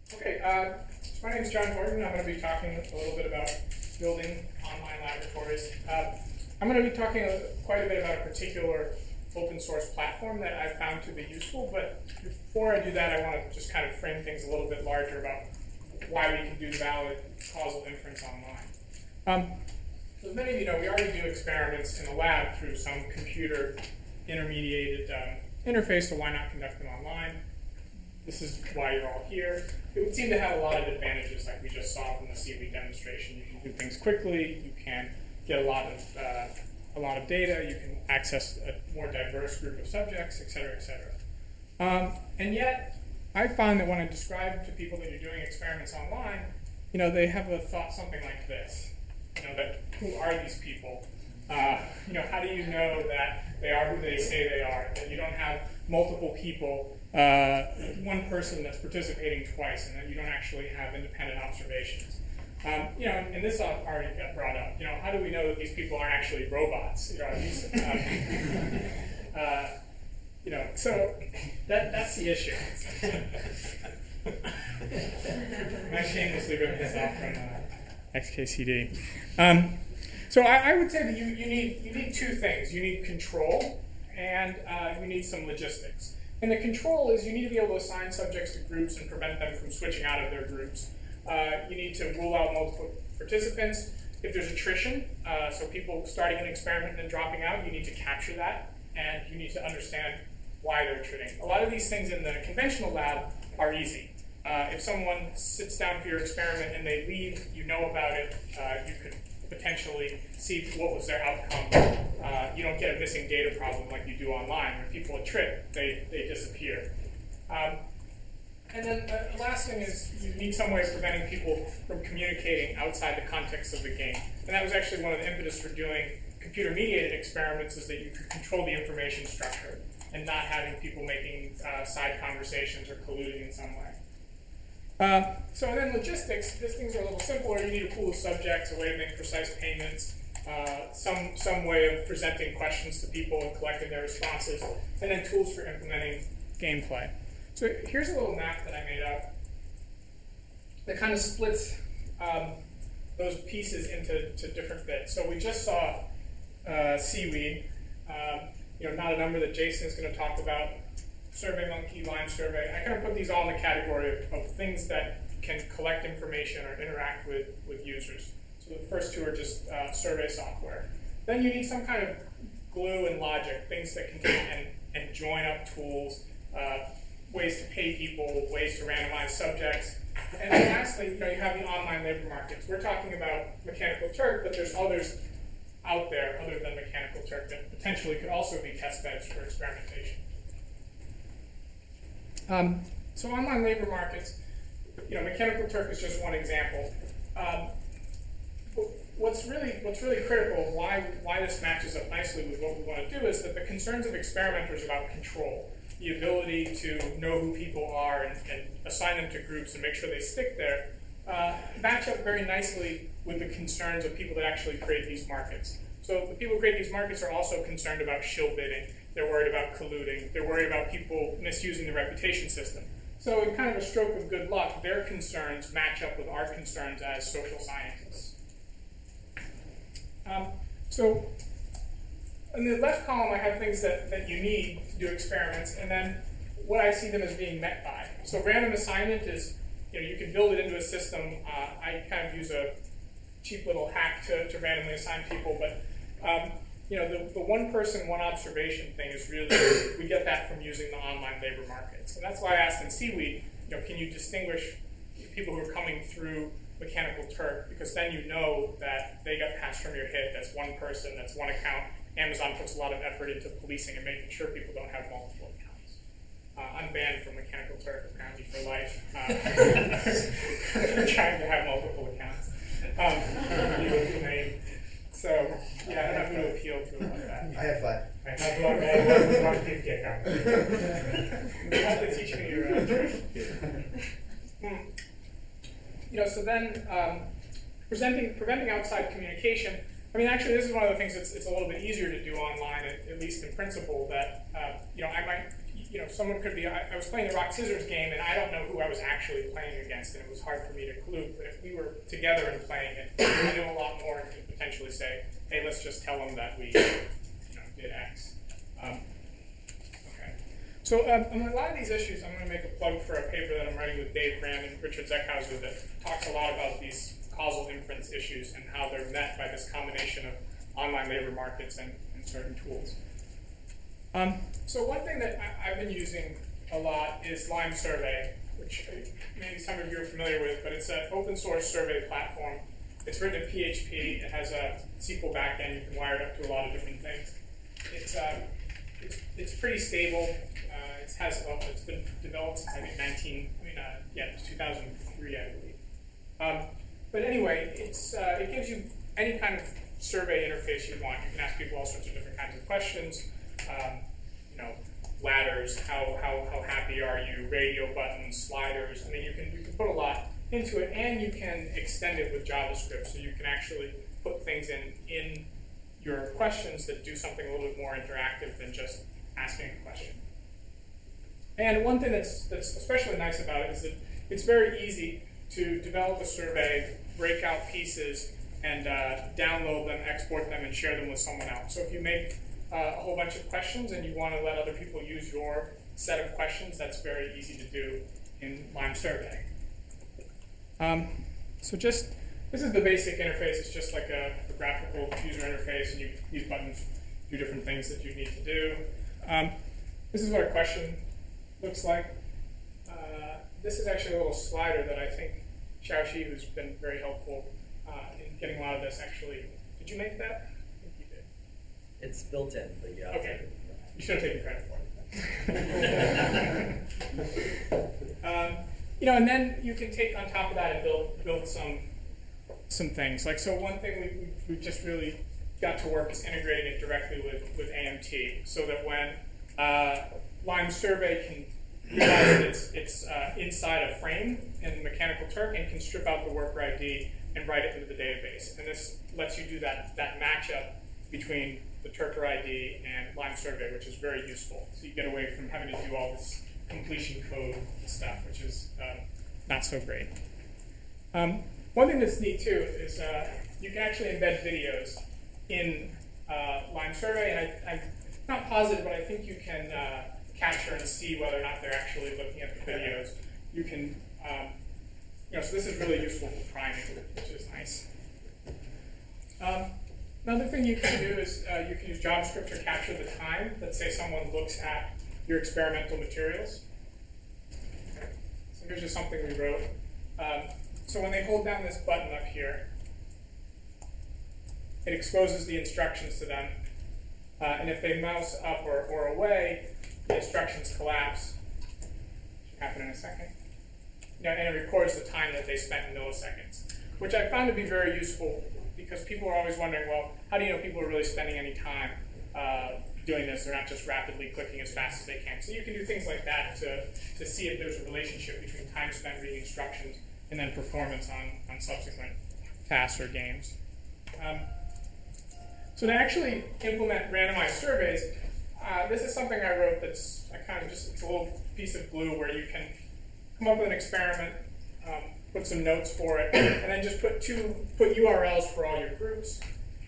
Okay, so my name is John Gordon. I'm going to be talking a little bit about building online laboratories. I'm going to be talking quite a bit about a particular open source platform that I found to be useful, but before I do that, I want to just kind of frame things a little bit larger about why we can do valid causal inference online. So as many of you know, we already do experiments in the lab through some computer intermediated interface, so why not conduct them online? This is why you're all here. It would seem to have a lot of advantages, like we just saw from the CV demonstration. You can do things quickly, you can get a lot of data, you can access a more diverse group of subjects, et cetera, et cetera. And yet, I found that when I describe to people that you're doing experiments online, they have a thought something like this. That who are these people? How do you know that they are who they say they are? That you don't have multiple people, one person that's participating twice, and that you don't actually have independent observations. And this already got brought up. How do we know that these people aren't actually robots? So that's the issue. I shamelessly ripped this off from XKCD. So I would say that you need two things. You need control, and you need some logistics. And the control is you need to be able to assign subjects to groups and prevent them from switching out of their groups. You need to rule out multiple participants. If there's attrition, so people starting an experiment and then dropping out, you need to capture that, and you need to understand why they're attriting. A lot of these things in the conventional lab are easy. If someone sits down for your experiment and they leave, you know about it, you could potentially see what was their outcome. You don't get a missing data problem like you do online. When people attrit, they disappear. And then the last thing is you need some way of preventing people from communicating outside the context of the game. And that was actually one of the impetus for doing computer-mediated experiments, is that you could control the information structure and not having people making side conversations or colluding in some way. So then logistics, these things are a little simpler. You need a pool of subjects, a way to make precise payments, some way of presenting questions to people and collecting their responses, and then tools for implementing gameplay. So here's a little map that I made up that kind of splits those pieces into different bits. So we just saw seaweed, not a number that Jason is going to talk about, SurveyMonkey, Lime Survey. I kind of put these all in the category of things that can collect information or interact with users. So the first two are just survey software. Then you need some kind of glue and logic, things that can take and join up tools, ways to pay people, ways to randomize subjects. And then lastly, you have the online labor markets. We're talking about Mechanical Turk, but there's others out there other than Mechanical Turk that potentially could also be test beds for experimentation. So online labor markets, Mechanical Turk is just one example. What's really critical, why this matches up nicely with what we want to do, is that the concerns of experimenters about control, the ability to know who people are and assign them to groups and make sure they stick there, match up very nicely with the concerns of people that actually create these markets. So the people who create these markets are also concerned about shill bidding. They're worried about colluding. They're worried about people misusing the reputation system. So in kind of a stroke of good luck, their concerns match up with our concerns as social scientists. So in the left column, I have things that you need to do experiments, and then what I see them as being met by. So random assignment is, you can build it into a system. I kind of use a cheap little hack to randomly assign people, but the one person, one observation thing is really, we get that from using the online labor markets. And that's why I asked in Seaweed, can you distinguish people who are coming through Mechanical Turk? Because then you know that they got passed from your hit. That's one person, that's one account. Amazon puts a lot of effort into policing and making sure people don't have multiple accounts. I'm banned from Mechanical Turk apparently for life. For trying to have multiple accounts. So, yeah, I don't know who to appeal to about that. I have 5. I have 150 accounts. You have to teach me your trick. So then preventing outside communication. I mean, actually, this is one of the things that's it's a little bit easier to do online, at least in principle. That I might, someone could be, I was playing the rock scissors game and I don't know who I was actually playing against, and it was hard for me to clue. But if we were together and playing it, I know a lot more and could potentially say, hey, let's just tell them that we did X. Okay. So on a lot of these issues, I'm going to make a plug for a paper that I'm writing with Dave Graham and Richard Zeckhauser that talks a lot about these causal inference issues and how they're met by this combination of online labor markets and certain tools. So one thing that I've been using a lot is Lime Survey, which maybe some of you are familiar with, but it's an open source survey platform. It's written in PHP. It has a SQL backend. You can wire it up to a lot of different things. It's pretty stable. It's been developed since I think 2003, I believe. But anyway, it gives you any kind of survey interface you want. You can ask people all sorts of different kinds of questions. Ladders, how happy are you, radio buttons, sliders. I mean, you can put a lot into it, and you can extend it with JavaScript, so you can actually put things in your questions that do something a little bit more interactive than just asking a question. And one thing that's especially nice about it is that it's very easy to develop a survey, break out pieces, and download them, export them, and share them with someone else. So if you make a whole bunch of questions and you want to let other people use your set of questions, that's very easy to do in Lime Survey. This is the basic interface. It's just like a graphical user interface, and these buttons do different things that you need to do. This is what a question looks like. This is actually a little slider that I think Xiaoxi, who's been very helpful in getting a lot of this, actually. Did you make that? I think you did. It's built in, but yeah. Okay. You should have taken credit for it. And then you can take on top of that and build some things. Like, so one thing we've just really got to work is integrating it directly with AMT, so that when Lime Survey can realize that it's inside a frame in Mechanical Turk and can strip out the worker ID and write it into the database. And this lets you do that matchup between the Turker ID and Lime Survey, which is very useful. So you get away from having to do all this completion code stuff, which is not so great. One thing that's neat too is you can actually embed videos in Lime Survey, and I'm not positive, but I think you can capture and see whether or not they're actually looking at the videos. You can, so this is really useful for priming, which is nice. Another thing you can do is you can use JavaScript to capture the time. Let's say someone looks at your experimental materials. Okay. So here's just something we wrote. So when they hold down this button up here, it exposes the instructions to them. And if they mouse up or away, the instructions collapse. Which will happen in a second. And it records the time that they spent in milliseconds, which I found to be very useful because people are always wondering, well, how do you know people are really spending any time doing this? They're not just rapidly clicking as fast as they can. So you can do things like that to see if there's a relationship between time spent reading instructions and then performance on subsequent tasks or games. So to actually implement randomized surveys, this is something I wrote that's it's a little piece of glue where you can come up with an experiment, put some notes for it, and then just put URLs for all your groups.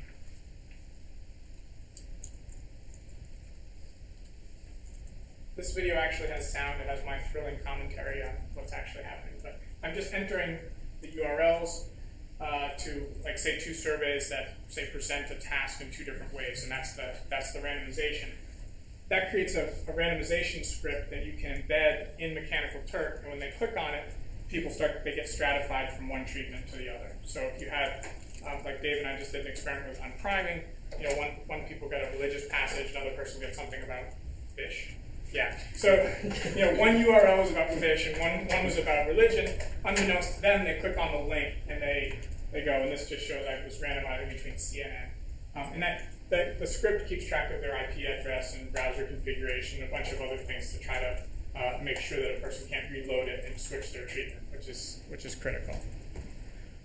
This video actually has sound. It has my thrilling commentary on what's actually happening. But I'm just entering the URLs to, like, say, two surveys that, say, present a task in two different ways, and that's the randomization. That creates a randomization script that you can embed in Mechanical Turk, and when they click on it, they get stratified from one treatment to the other. So if you had, like Dave and I just did an experiment on priming, one people got a religious passage, another person got something about fish. Yeah, so one URL was about fish and one was about religion. Unbeknownst to them, they click on the link and they go, and this just shows I was randomizing between CNN. And the script keeps track of their IP address and browser configuration and a bunch of other things to try to make sure that a person can't reload it and switch their treatment, which is critical.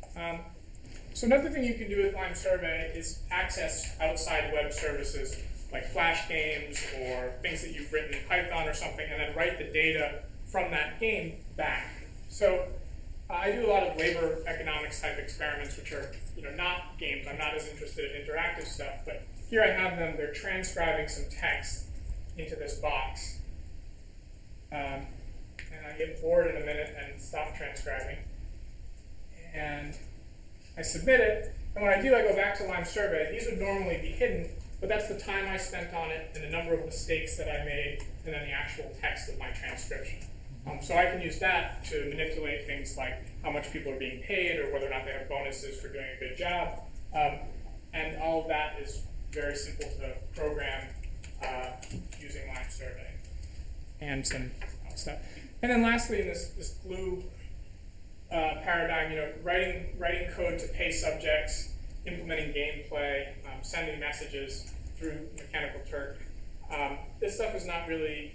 So another thing you can do with Lime Survey is access outside web services like Flash games or things that you've written in Python or something, and then write the data from that game back. So I do a lot of labor economics type experiments, which are not games. I'm not as interested in interactive stuff, but here I have them. They're transcribing some text into this box. And I get bored in a minute and stop transcribing. And I submit it, and when I do, I go back to Lime Survey. These would normally be hidden, but that's the time I spent on it and the number of mistakes that I made, and then the actual text of my transcription. So I can use that to manipulate things like how much people are being paid or whether or not they have bonuses for doing a good job. And all of that is very simple to program using Lime Survey and some stuff. And then lastly, in this glue paradigm, writing code to pay subjects, implementing gameplay, sending messages through Mechanical Turk. This stuff is not really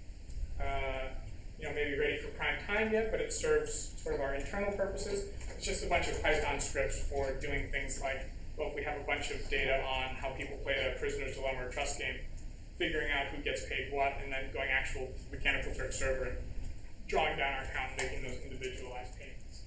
maybe ready for prime time yet, but it serves sort of our internal purposes. It's just a bunch of Python scripts for doing things like, well, if we have a bunch of data on how people play a Prisoner's Dilemma or Trust game, figuring out who gets paid what, and then going actual Mechanical Turk server and drawing down our account and making those individualized payments.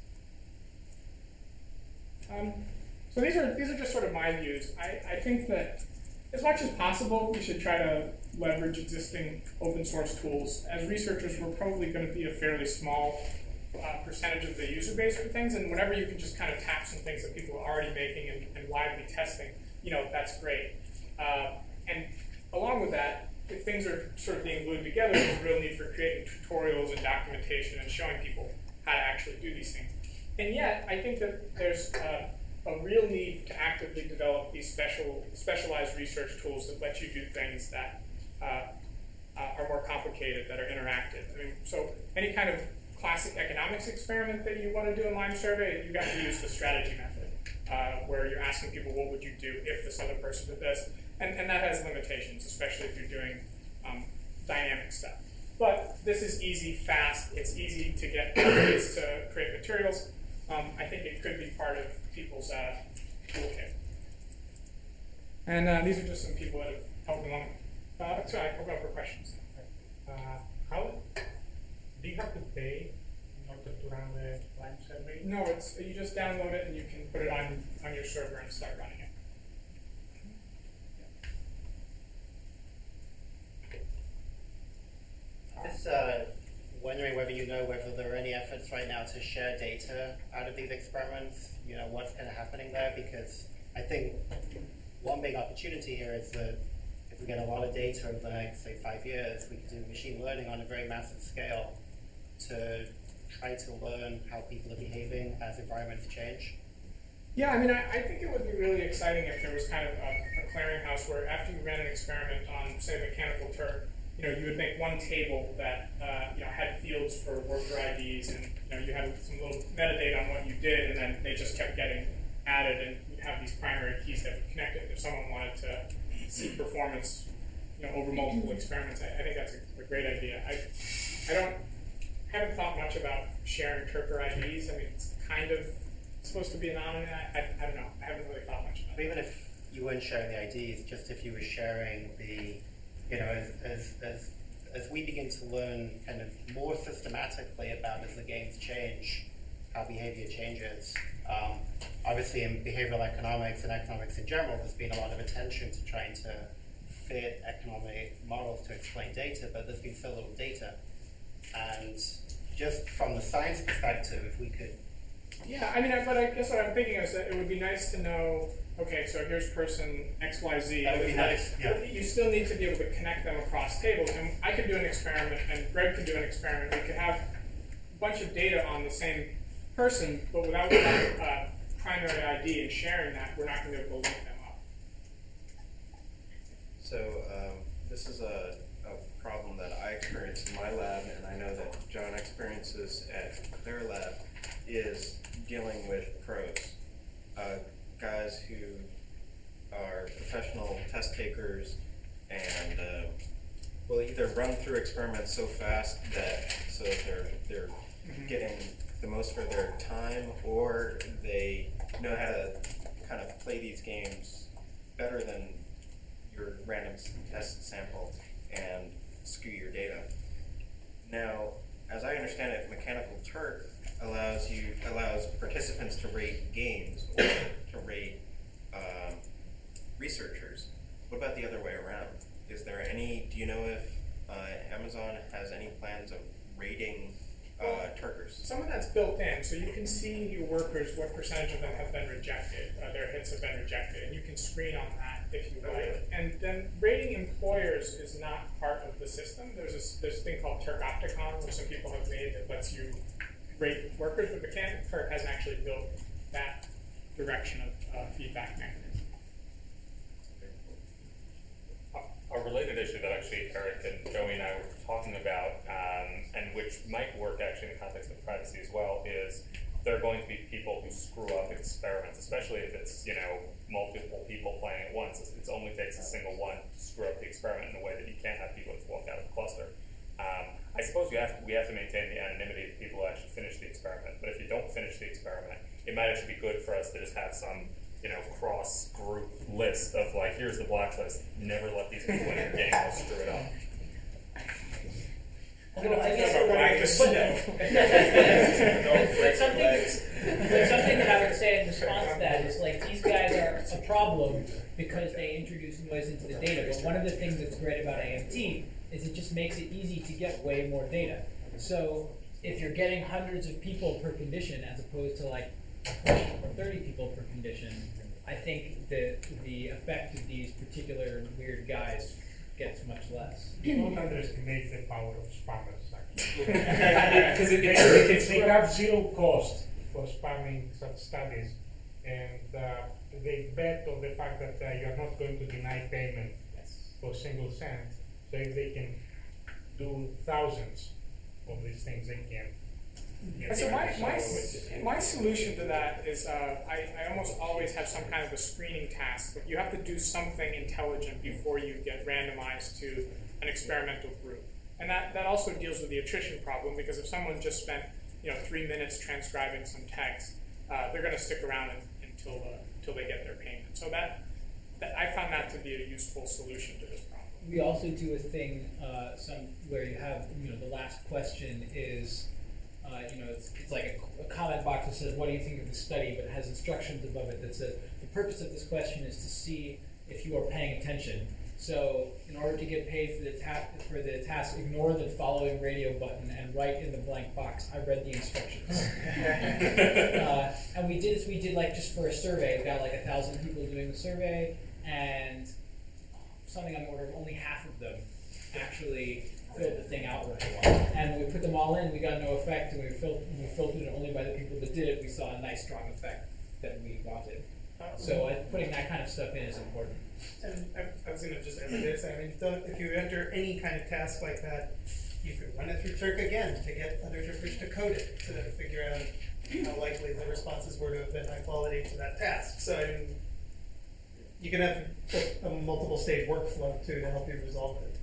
So these are just sort of my views. I think that as much as possible, we should try to leverage existing open source tools. As researchers, we're probably going to be a fairly small percentage of the user base for things, and whenever you can just kind of tap some things that people are already making and widely testing, that's great. And along with that, if things are sort of being glued together, there's a real need for creating tutorials and documentation and showing people how to actually do these things. And yet, I think that there's a real need to actively develop these specialized research tools that let you do things that are more complicated, that are interactive. So any kind of classic economics experiment that you want to do in Lime Survey, you've got to use the strategy method, where you're asking people, what would you do if this other person did this? And that has limitations, especially if you're doing dynamic stuff. But this is easy, fast. It's easy to get ways to create materials. I think it could be part of people's toolkit. And these are just some people that have helped along. So I open up for questions. How do you have to pay in order to run the Lime Survey? No, it's you just download it and you can put it on your server and start running it. Just wondering whether whether there are any efforts right now to share data out of these experiments, what's kind of happening there, because I think one big opportunity here is that if we get a lot of data over the next, say, 5 years, we can do machine learning on a very massive scale to try to learn how people are behaving as environments change. Yeah, I think it would be really exciting if there was kind of a clearinghouse where after you ran an experiment on, say, Mechanical Turk, you would make one table that had fields for worker IDs, and you had some little metadata on what you did, and then they just kept getting added, and you'd have these primary keys that would connect it if someone wanted to see performance over multiple experiments. I think that's a great idea. I haven't thought much about sharing Turker IDs. It's kind of supposed to be anonymous. I don't know. I haven't really thought much about it. But even if you weren't sharing the IDs, just if you were sharing the as we begin to learn kind of more systematically about as the games change, how behavior changes. Obviously in behavioral economics and economics in general, there's been a lot of attention to trying to fit economic models to explain data, but there's been so little data. And just from the science perspective, if we could... Yeah, but I guess what I'm thinking is that it would be nice to know, okay, so here's person XYZ. That would be nice, yeah. You still need to be able to connect them across tables. And I could do an experiment, and Greg could do an experiment. We could have a bunch of data on the same person, but without primary ID and sharing that, we're not going to be able to link them up. So this is a problem that I experience in my lab, and I know that John experiences at their lab, is dealing with pros, guys who are professional test takers and will either run through experiments so fast that they're getting the most for their time, or they know how to kind of play these games better than your random test sample and skew your data. Now, as I understand it, Mechanical Turk allows participants to rate games or to rate researchers. What about the other way around? Is there any? Do you know if Amazon has any plans of rating Turkers? Some of that's built in, so you can see your workers, what percentage of them have been rejected, their hits have been rejected, and you can screen on that if you like. And then rating employers is not part of the system. There's this thing called Turk Opticon, which some people have made that lets you rate workers, but Mechanical Turk hasn't actually built that direction of feedback mechanism. A related issue that actually Eric and Joey and I were talking about, and which might work actually in the context of privacy as well, is there are going to be people who screw up experiments, especially if it's multiple people playing at once. It only takes a single one to screw up the experiment in a way that you can't have people just walk out of the cluster. I suppose we have to maintain the anonymity of people who actually finish the experiment. But if you don't finish the experiment, it might actually be good for us to just have some cross-group list of here's the blacklist. Never let these people in your game. They'll screw it up. Although I guess something that I would say in response to that is these guys are a problem because they introduce noise into the data. But one of the things that's great about AMT is it just makes it easy to get way more data. So if you're getting hundreds of people per condition as opposed to 20 or 30 people per condition, I think that the effect of these particular weird guys gets much less. Don't underestimate the power of spammers, actually. Because they have zero cost for spamming such studies, and they bet on the fact that you're not going to deny payment for a single cent. So if they can do thousands of these things, they can. So my solution to that is I almost always have some kind of a screening task. But you have to do something intelligent before you get randomized to an experimental group. And that also deals with the attrition problem, because if someone just spent 3 minutes transcribing some text, they're going to stick around until they get their payment. So that I found that to be a useful solution to this problem. We also do a thing where you have the last question is it's like a comment box that says, what do you think of the study, but it has instructions above it that says, the purpose of this question is to see if you are paying attention. So in order to get paid for the task, ignore the following radio button and write in the blank box, I read the instructions. And we did just for a survey, we got 1,000 people doing the survey, and something on the order of only half of them actually filled the thing out right. And when we put them all in, we got no effect, and we filtered it only by the people that did it. We saw a nice, strong effect that we wanted. So putting that kind of stuff in is important. And I was going to just add this. I mean, if you enter any kind of task like that, you could run it through Turk again to get other Turkers to code it, to then figure out how likely the responses were to have been high quality to that task. So I mean, you can have a multiple stage workflow too to help you resolve it.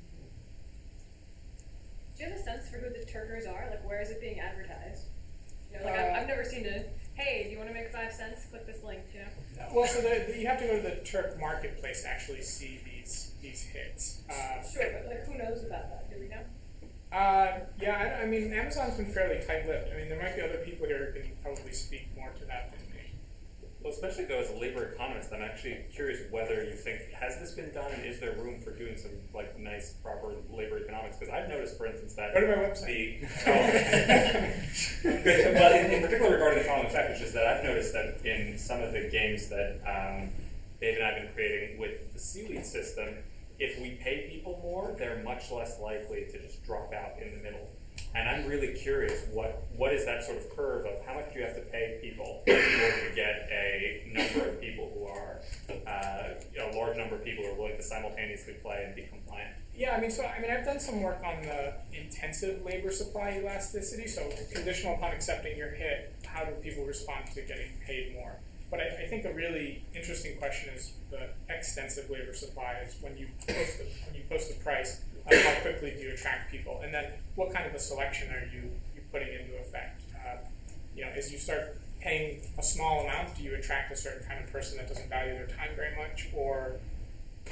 Do you have a sense for who the Turkers are? Where is it being advertised? I've never seen hey, do you want to make 5 cents? Click this link, Well, so you have to go to the Turk marketplace to actually see these hits. Sure, but who knows about that? Do we know? Yeah, I mean, Amazon's been fairly tight-lipped. I mean, there might be other people here who can probably speak more to that than me. Well, especially though as a labor economist, I'm actually curious whether you think, has this been done, and is there room for doing some nice, proper labor economics? Because I've noticed, for instance, that go to my website. But in particular regarding the following effect, which is that I've noticed that in some of the games that Dave and I have been creating with the Seaweed system, if we pay people more, they're much less likely to just drop out in the middle. And I'm really curious, what is that sort of curve of how much do you have to pay people in order to get a number of people who are, a large number of people who are willing to simultaneously play and be compliant? Yeah, I've done some work on the intensive labor supply elasticity, so conditional upon accepting your hit, how do people respond to getting paid more? But I think a really interesting question is the extensive labor supply is when you post the price, how quickly do you attract people? And then what kind of a selection are you putting into effect? As you start paying a small amount, do you attract a certain kind of person that doesn't value their time very much? Or,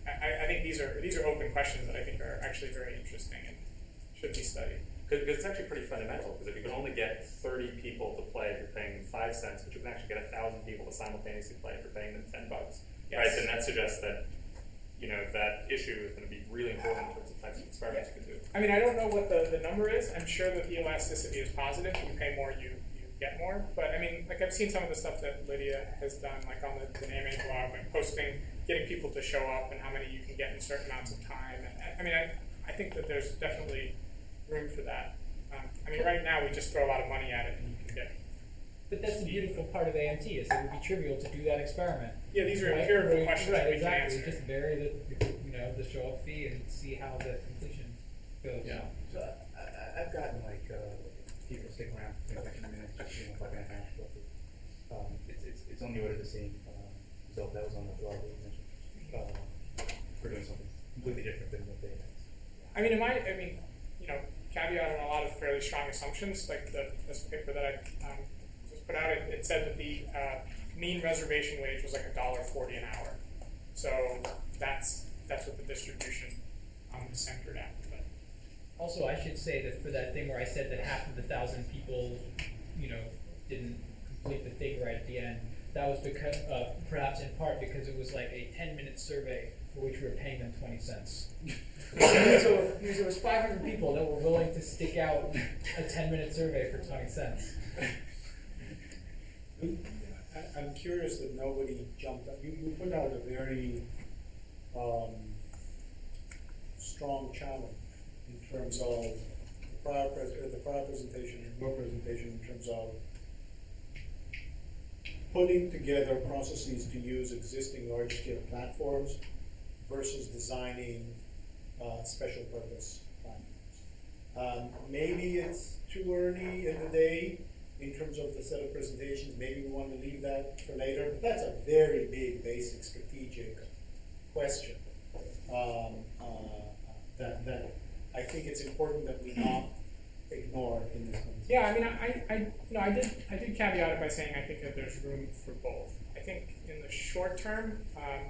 I think these are open questions that I think are actually very interesting and should be studied. Because it's actually pretty fundamental, because if you can only get 30 people to play if you're paying 5 cents, but you can actually get 1,000 people to simultaneously play if you're paying them $10, Yes. right? Then that suggests that, you know, that issue is going to be really important in terms of types of experiments you can do. I mean, I don't know what the number is. I'm sure that the elasticity is positive. You pay more, you get more. But I mean, like I've seen some of the stuff that Lydia has done, like on the naming blog, like posting, getting people to show up and how many you can get in certain amounts of time. And I mean, I think that there's definitely room for that. I mean, right now we just throw a lot of money at it and you can get. But that's the beautiful part of AMT is it would be trivial to do that experiment. Yeah, these are Right? empirical questions Right, that we can exactly. answer. Just vary the show up fee and see how the completion goes. Yeah. So I've gotten like people stick around for like 10 minutes, just like an half. It's on the order of the same. So that was on the blog that you mentioned. We're doing something completely different than what they had. I mean, you know, caveat on a lot of fairly strong assumptions, like this paper that I just put out, it said that the mean reservation wage was like $1.40 an hour. So that's what the distribution is centered at. But. Also, I should say that for that thing where I said that half of the 1,000 people, you know, didn't complete the thing right at the end, that was because, perhaps in part because it was like a 10-minute survey for which we were paying them 20 cents. So there was 500 people that were willing to stick out a 10-minute survey for 20 cents. I'm curious that nobody jumped up. You put out a very strong challenge in terms of the prior presentation and your presentation in terms of putting together processes to use existing large-scale platforms versus designing special purpose platforms. Maybe it's too early in the day in terms of the set of presentations. Maybe we want to leave that for later, but that's a very big, basic, strategic question that I think it's important that we not ignore in this conversation. Yeah, I mean, I did caveat it by saying I think that there's room for both. I think in the short term,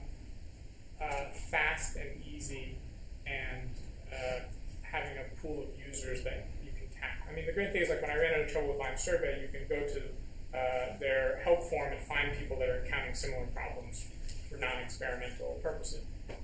fast and easy, and having a pool of users that you can tap. I mean, the great thing is like when I ran into trouble with Lime Survey, you can go to their help form and find people that are encountering similar problems for non-experimental purposes.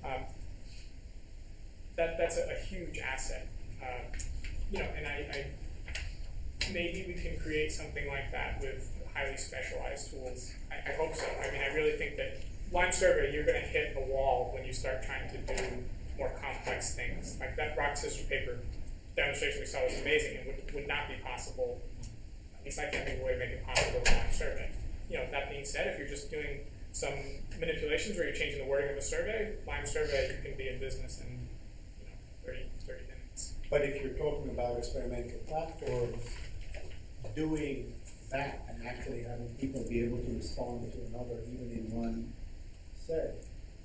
That's a huge asset. You know, and I maybe we can create something like that with highly specialized tools. I hope so. I mean, I really think that Lime Survey, you're going to hit a wall when you start trying to do more complex things. Like that rock, scissors, paper demonstration we saw was amazing and would not be possible. At least I can't think of a way to make it possible with Lime Survey. You know, that being said, if you're just doing some manipulations where you're changing the wording of a survey, Lime Survey, you can be in business in 30 minutes. But if you're talking about experimental platforms, doing that and actually having people be able to respond to another, even in one set,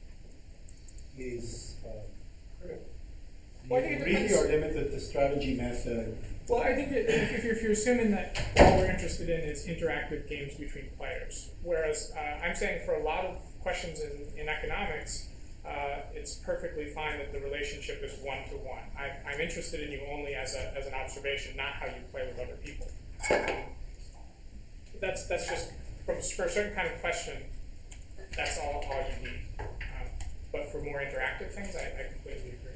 is critical. Well, I think it You really depends. are limited to strategy method. Well, I think that if you're assuming that all we're interested in is interactive games between players, whereas I'm saying for a lot of questions in economics, it's perfectly fine that the relationship is one-to-one. I'm interested in you only as an observation, not how you play with other people. That's just, for a certain kind of question, that's all you need. But for more interactive things, I completely agree.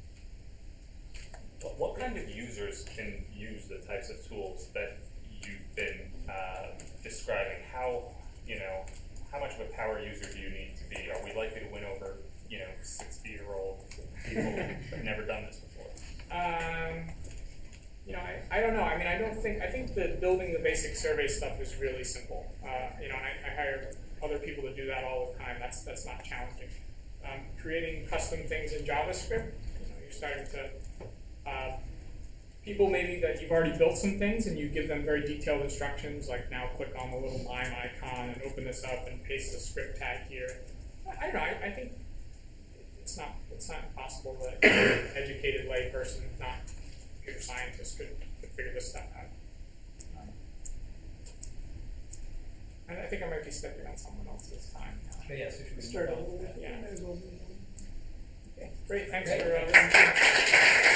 What kind of users can use the types of tools that you've been describing? How much of a power user do you need to be? Are we likely to win over 60-year-old people who've never done this before? I don't know. I mean, I think that building the basic survey stuff is really simple. I hire other people to do that all the time. That's not challenging. Creating custom things in JavaScript, you're starting to people maybe that you've already built some things and you give them very detailed instructions, like now click on the little Lime icon and open this up and paste the script tag here. I don't know. I think it's not impossible that an educated layperson, not a computer scientist, could figure this stuff out. And I think I might be stepping on someone else's time. But yeah, so should we Start move a on? little bit. Yeah. Great, thanks Great. for listening.